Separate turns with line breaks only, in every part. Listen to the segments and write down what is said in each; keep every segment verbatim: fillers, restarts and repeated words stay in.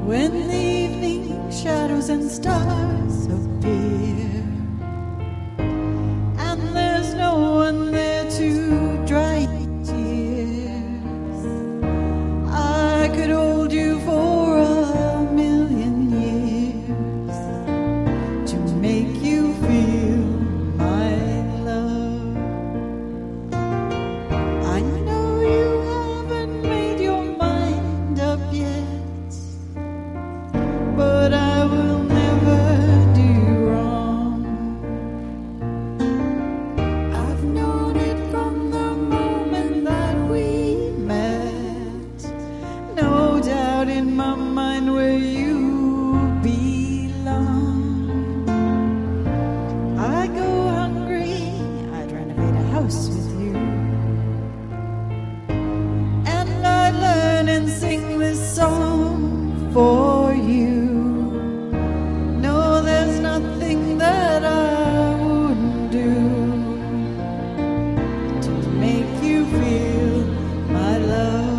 when the evening shadows and stars appear, and there's no one there to dry tears. I could hold you for a million years to make you feel my love. I know you haven't made your mind up yet, but I will never do you wrong. I've known it from the moment that we met. No doubt in my mind where you belong. I go hungry, I'd renovate a house with you, and I'd learn and sing this song for you. No, there's nothing that I wouldn't do to make you feel my love.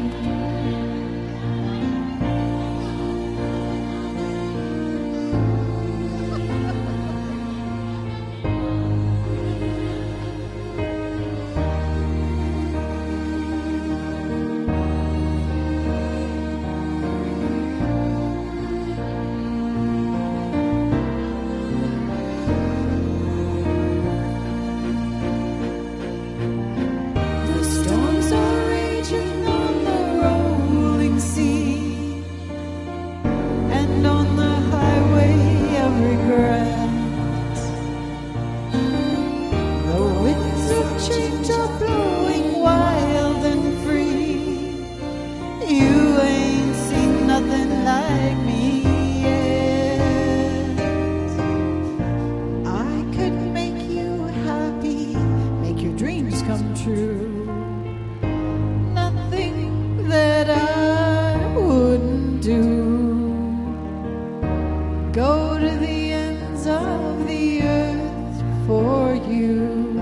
The storms are raging on the rolling sea, and on the highway of regret. The winds of change are blowing wild and free. You ain't seen nothing like me yet. I could make you happy, make your dreams come true. Nothing that I wouldn't do. Go to the ends of the earth for you.